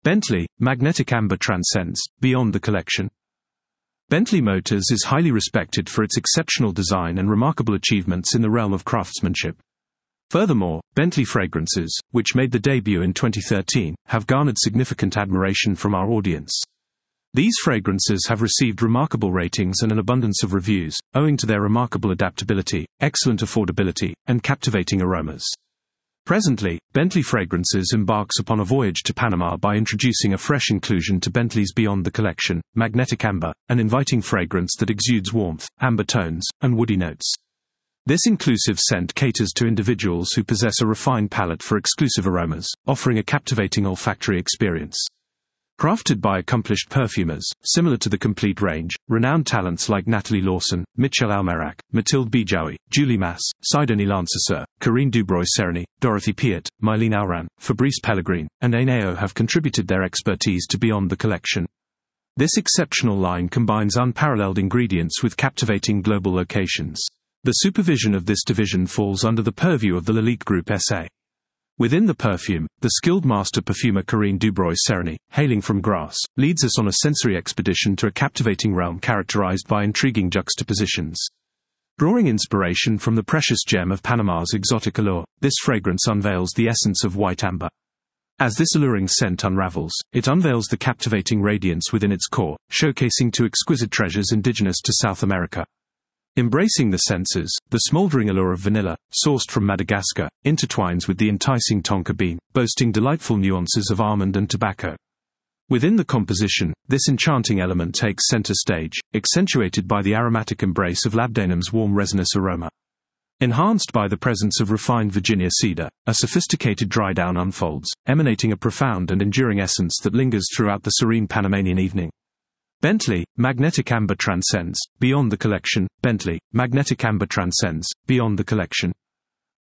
Bentley, magnetic amber transcends, beyond the collection. Bentley Motors is highly respected for its exceptional design and remarkable achievements in the realm of craftsmanship. Furthermore, Bentley fragrances, which made the debut in 2013, have garnered significant admiration from our audience. These fragrances have received remarkable ratings and an abundance of reviews, owing to their remarkable adaptability, excellent affordability, and captivating aromas. Presently, Bentley Fragrances embarks upon a voyage to Panama by introducing a fresh inclusion to Bentley's Beyond the Collection, Magnetic Amber, an inviting fragrance that exudes warmth, amber tones, and woody notes. This inclusive scent caters to individuals who possess a refined palate for exclusive aromas, offering a captivating olfactory experience. Crafted by accomplished perfumers, similar to the complete range, renowned talents like Natalie Lawson, Michel Almerac, Mathilde Bijawi, Julie Masse, Sidonie Lancaster, Corinne Dubroy-Sereny, Dorothy Piet, Mylene Alran, Fabrice Pellegrin, and Aineo have contributed their expertise to Beyond the Collection. This exceptional line combines unparalleled ingredients with captivating global locations. The supervision of this division falls under the purview of the Lalique Group SA. Within the perfume, the skilled master perfumer Corinne Dubroy-Sereny, hailing from Grasse, leads us on a sensory expedition to a captivating realm characterized by intriguing juxtapositions. Drawing inspiration from the precious gem of Panama's exotic allure, this fragrance unveils the essence of white amber. As this alluring scent unravels, it unveils the captivating radiance within its core, showcasing two exquisite treasures indigenous to South America. Embracing the senses, the smoldering allure of vanilla, sourced from Madagascar, intertwines with the enticing tonka bean, boasting delightful nuances of almond and tobacco. Within the composition, this enchanting element takes center stage, accentuated by the aromatic embrace of labdanum's warm resinous aroma. Enhanced by the presence of refined Virginia cedar, a sophisticated dry down unfolds, emanating a profound and enduring essence that lingers throughout the serene Panamanian evening. Bentley, magnetic amber transcends, beyond the collection. Bentley, magnetic amber transcends, beyond the collection.